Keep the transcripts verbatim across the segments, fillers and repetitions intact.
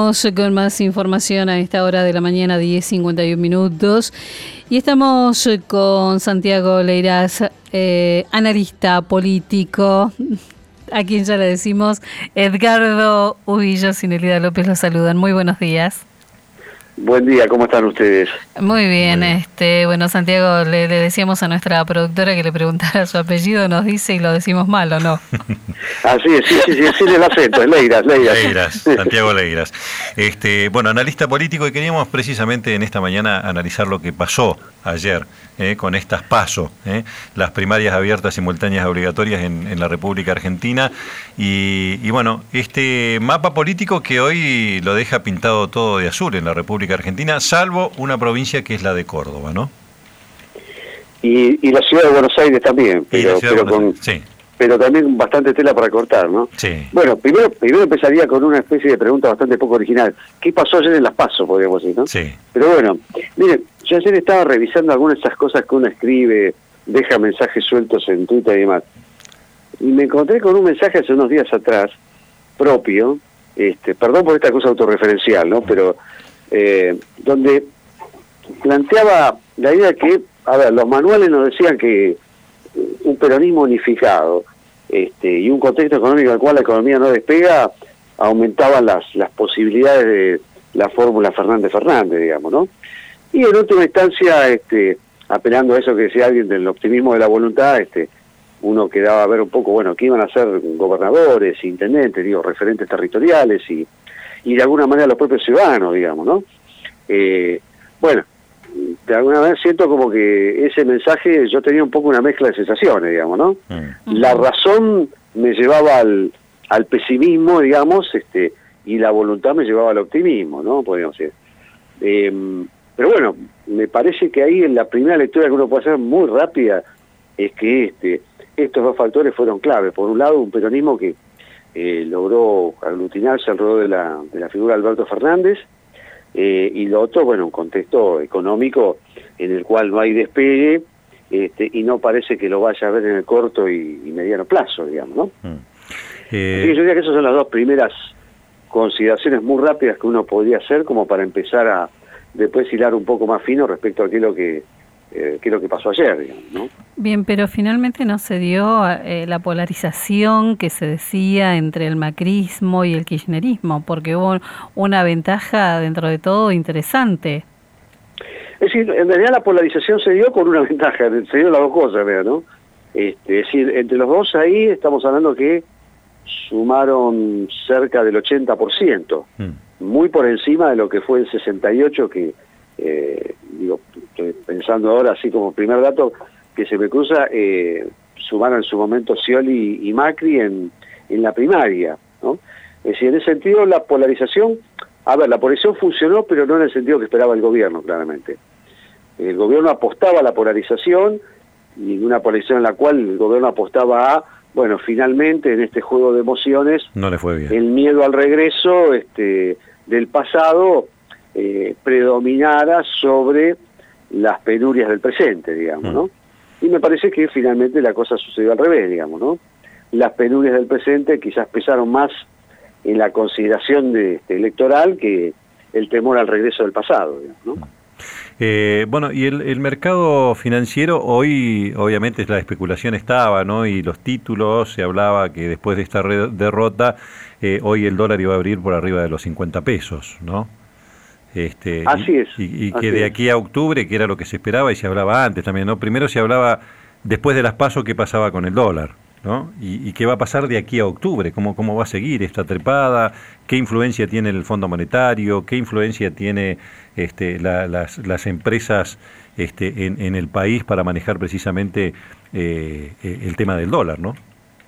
Seguimos con más información a esta hora de la mañana, diez cincuenta y uno minutos. Y estamos con Santiago Leiras, eh, analista político, a quien ya le decimos Edgardo Ubillos y Nelida López los saludan. Muy buenos días. Buen día, ¿cómo están ustedes? Muy bien, Muy bien. este bueno, Santiago, le, le decíamos a nuestra productora que le preguntara su apellido, nos dice y lo decimos mal, ¿o no? Así es, sí, sí, sí, sí, el acento, es Leiras, Leiras. Leiras, Santiago Leiras. Este, bueno, analista político, y queríamos precisamente en esta mañana analizar lo que pasó ayer eh, con estas PASO, eh, las primarias abiertas, simultáneas, obligatorias en, en la República Argentina, y, y bueno, este mapa político que hoy lo deja pintado todo de azul en la República Argentina, salvo una provincia que es la de Córdoba, ¿no? Y, y la ciudad de Buenos Aires también, pero, pero, con, sí. pero también bastante tela para cortar, ¿no? Sí. Bueno, primero primero empezaría con una especie de pregunta bastante poco original. ¿Qué pasó ayer en las PASO, podríamos decir, no? Sí. Pero bueno, miren, yo ayer estaba revisando algunas de esas cosas que uno escribe, deja mensajes sueltos en Twitter y demás. Y me encontré con un mensaje hace unos días atrás, propio, este, perdón por esta cosa autorreferencial, ¿no? Pero eh, donde planteaba la idea que, a ver, los manuales nos decían que un peronismo unificado este, y un contexto económico en el cual la economía no despega, aumentaban las, las posibilidades de la fórmula Fernández-Fernández, digamos, ¿no? Y en última instancia, este, apelando a eso que decía alguien del optimismo de la voluntad, este, uno quedaba a ver un poco, bueno, que iban a ser gobernadores, intendentes, digo, referentes territoriales y, y de alguna manera los propios ciudadanos, digamos, ¿no? Eh, bueno, de alguna manera siento como que ese mensaje, yo tenía un poco una mezcla de sensaciones, digamos, ¿no? Mm. La razón me llevaba al, al pesimismo, digamos, este, y la voluntad me llevaba al optimismo, ¿no? Podríamos decir. Eh, pero bueno, me parece que ahí en la primera lectura que uno puede hacer muy rápida es que este estos dos factores fueron claves. Por un lado, un peronismo que eh, logró aglutinarse alrededor de la, de la figura de Alberto Fernández, eh, y lo otro, bueno, un contexto económico en el cual no hay despegue, este, y no parece que lo vaya a ver en el corto y, y mediano plazo, digamos, ¿no? Mm. Eh... Así que yo diría que esas son las dos primeras consideraciones muy rápidas que uno podría hacer como para empezar a después hilar un poco más fino respecto a qué es lo que Eh, qué es lo que pasó ayer, digamos, ¿no? Bien, pero finalmente no se dio eh, la polarización que se decía entre el macrismo y el kirchnerismo, porque hubo una ventaja dentro de todo interesante. Es decir, en realidad la polarización se dio con una ventaja, se dio las dos cosas, ¿no? Este, es decir, entre los dos ahí estamos hablando que sumaron cerca del ochenta por ciento, mm. muy por encima de lo que fue el sesenta y ocho por ciento que Eh, digo, estoy pensando ahora así como primer dato que se me cruza, eh, sumaron en su momento Scioli y Macri en, en la primaria, ¿no? Es decir, en ese sentido la polarización, a ver, la polarización funcionó, pero no en el sentido que esperaba el gobierno, claramente. El gobierno apostaba a la polarización, y una polarización en la cual el gobierno apostaba a, bueno, finalmente en este juego de emociones, no le fue bien. El miedo al regreso este, del pasado Eh, predominara sobre las penurias del presente, digamos, ¿no? Y me parece que finalmente la cosa sucedió al revés, digamos, ¿no? Las penurias del presente quizás pesaron más en la consideración de, este, electoral que el temor al regreso del pasado, digamos, ¿no? Eh, bueno, y el, el mercado financiero hoy, obviamente, la especulación estaba, ¿no? Y los títulos, se hablaba que después de esta derrota, eh, hoy el dólar iba a abrir por arriba de los cincuenta pesos, ¿no? Este, así es. Y, y que así de es. aquí a octubre, que era lo que se esperaba y se hablaba antes también, ¿no? Primero se hablaba, después de las PASO, qué pasaba con el dólar, ¿no? Y, y qué va a pasar de aquí a octubre, cómo, cómo va a seguir esta trepada, qué influencia tiene el Fondo Monetario, qué influencia tiene este, la, las, las empresas este, en, en el país para manejar precisamente eh, el tema del dólar, ¿no?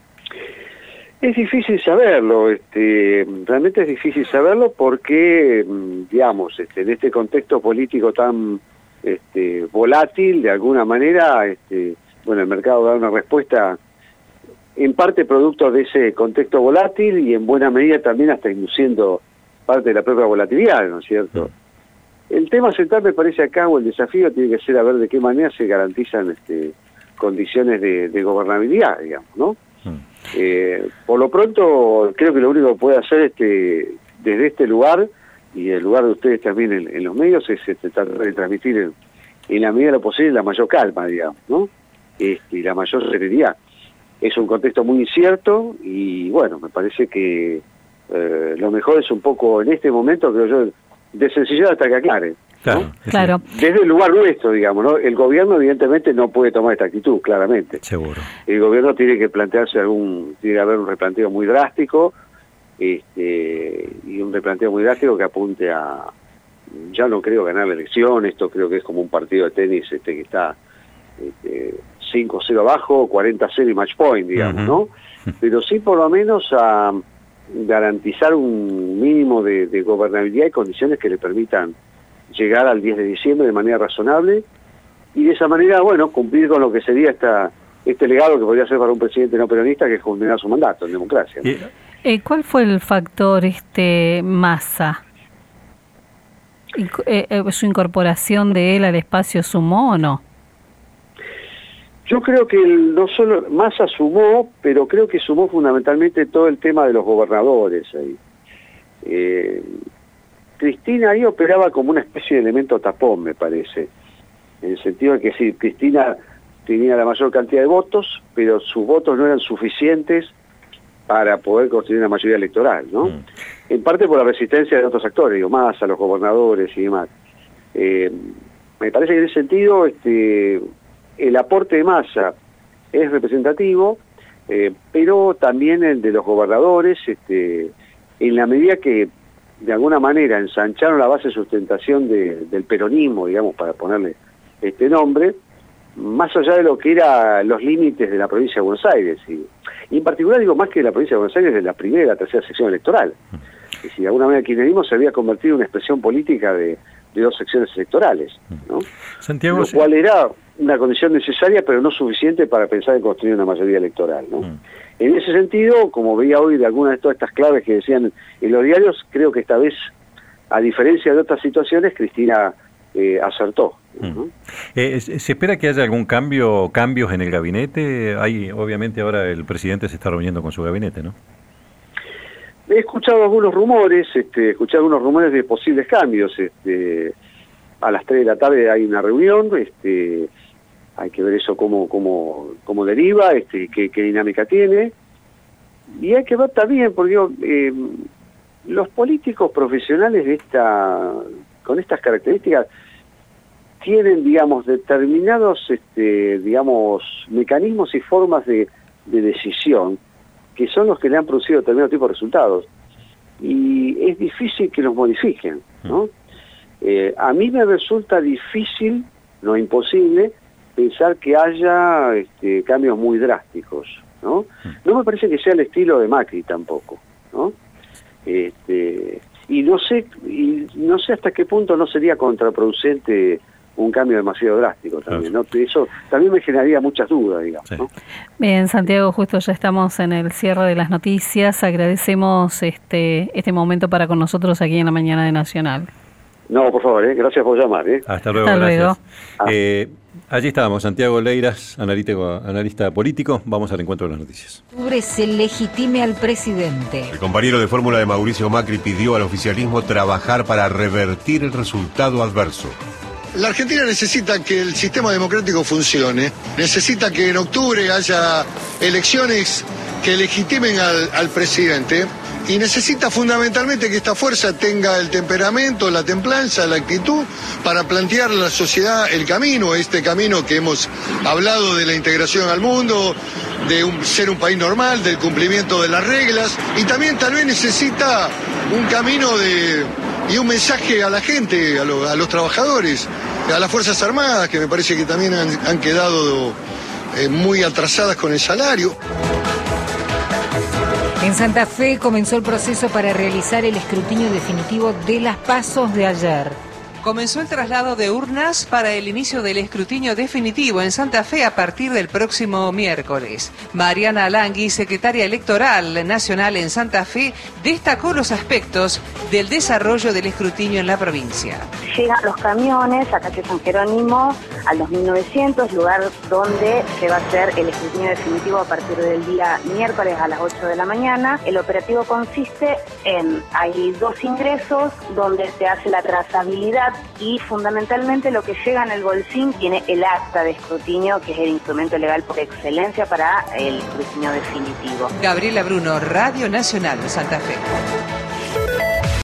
Es difícil saberlo, este, realmente es difícil saberlo porque, digamos, este, en este contexto político tan este, volátil, de alguna manera, este, bueno, el mercado da una respuesta en parte producto de ese contexto volátil y en buena medida también hasta induciendo parte de la propia volatilidad, ¿no es cierto? El tema central me parece acá, o el desafío tiene que ser a ver de qué manera se garantizan este, condiciones de, de gobernabilidad, digamos, ¿no? Eh, por lo pronto creo que lo único que puede hacer este, desde este lugar y el lugar de ustedes también en, en los medios es este, tratar de transmitir en, en la medida de lo posible la mayor calma, digamos, ¿no? Este, y la mayor serenidad. Es un contexto muy incierto y bueno, me parece que eh, lo mejor es un poco en este momento, creo yo, de sencillez hasta que aclare. Claro, ¿no? Claro. Desde el lugar nuestro, digamos, ¿no? El gobierno evidentemente no puede tomar esta actitud, claramente. Seguro. El gobierno tiene que plantearse algún, tiene que haber un replanteo muy drástico, este, y un replanteo muy drástico que apunte a, ya no creo ganar la elección, esto creo que es como un partido de tenis este que está este, cinco cero abajo, cuarenta cero y match point, digamos, uh-huh. ¿no? Pero sí por lo menos a garantizar un mínimo de, de gobernabilidad y condiciones que le permitan llegar al diez de diciembre de manera razonable y de esa manera, bueno, cumplir con lo que sería esta este legado que podría ser para un presidente no peronista, que es culminar su mandato en democracia, ¿no? Eh, ¿Cuál fue el factor este Massa? Eh, eh, ¿Su incorporación de él al espacio sumó o no? Yo creo que el, no solo Massa sumó, pero creo que sumó fundamentalmente todo el tema de los gobernadores ahí. Eh, Cristina ahí operaba como una especie de elemento tapón, me parece, en el sentido de que sí, Cristina tenía la mayor cantidad de votos, pero sus votos no eran suficientes para poder construir una mayoría electoral, ¿no? Mm. En parte por la resistencia de otros actores, digo, Massa, los gobernadores y demás. Eh, me parece que en ese sentido este, el aporte de Massa es representativo, eh, pero también el de los gobernadores, este, en la medida que de alguna manera ensancharon la base de sustentación de, del peronismo, digamos, para ponerle este nombre, más allá de lo que eran los límites de la provincia de Buenos Aires, y, y en particular digo más que de la provincia de Buenos Aires, de la primera y la tercera sección electoral. Y si de alguna manera el kirchnerismo se había convertido en una expresión política de, de dos secciones electorales, ¿no? Santiago, lo cual era una condición necesaria, pero no suficiente para pensar en construir una mayoría electoral, ¿no? Mm. En ese sentido, como veía hoy de algunas de todas estas claves que decían en los diarios, creo que esta vez, a diferencia de otras situaciones, Cristina eh, acertó, ¿no? Mm. Eh, ¿Se espera que haya algún cambio, cambios en el gabinete? Hay, obviamente ahora el presidente se está reuniendo con su gabinete, ¿no? He escuchado algunos rumores, este, he escuchado algunos rumores de posibles cambios. Este, a las tres de la tarde hay una reunión, este, hay que ver eso cómo, cómo, cómo deriva, este, qué, qué dinámica tiene. Y hay que ver también, porque eh, los políticos profesionales de esta, con estas características tienen, digamos, determinados, este, digamos, mecanismos y formas de, de decisión que son los que le han producido determinado tipo de resultados. Y es difícil que los modifiquen, ¿no? Eh, a mí me resulta difícil, no imposible, pensar que haya este, cambios muy drásticos, ¿no? No me parece que sea el estilo de Macri tampoco, ¿no? Este, y no sé, y no sé hasta qué punto no sería contraproducente un cambio demasiado drástico también, ¿no? Eso también me generaría muchas dudas, digamos, sí. ¿no? Bien, Santiago, justo ya estamos en el cierre de las noticias. Agradecemos este este momento para con nosotros aquí en la mañana de Nacional. No, por favor, ¿eh? Gracias por llamar, ¿eh? Hasta luego, Hasta gracias. Luego. Ah. Eh, allí estábamos, Santiago Leiras, analítico, analista político. Vamos al encuentro de las noticias. Se legitime al presidente. El compañero de fórmula de Mauricio Macri pidió al oficialismo trabajar para revertir el resultado adverso. La Argentina necesita que el sistema democrático funcione, necesita que en octubre haya elecciones que legitimen al, al presidente y necesita fundamentalmente que esta fuerza tenga el temperamento, la templanza, la actitud para plantear a la sociedad el camino, este camino que hemos hablado de la integración al mundo, de un, ser un país normal, del cumplimiento de las reglas y también tal vez necesita un camino de... y un mensaje a la gente, a, lo, a los trabajadores, a las Fuerzas Armadas, que me parece que también han, han quedado eh, muy atrasadas con el salario. En Santa Fe comenzó el proceso para realizar el escrutinio definitivo de las PASOs de ayer. Comenzó el traslado de urnas para el inicio del escrutinio definitivo en Santa Fe a partir del próximo miércoles. Mariana Alangui, secretaria electoral nacional en Santa Fe, destacó los aspectos del desarrollo del escrutinio en la provincia. Llegan los camiones a calle San Jerónimo al dos mil novecientos, lugar donde se va a hacer el escrutinio definitivo a partir del día miércoles a las ocho de la mañana. El operativo consiste en, hay dos ingresos donde se hace la trazabilidad y fundamentalmente lo que llega en el bolsín tiene el acta de escrutinio, que es el instrumento legal por excelencia para el escrutinio definitivo. Gabriela Bruno, Radio Nacional de Santa Fe.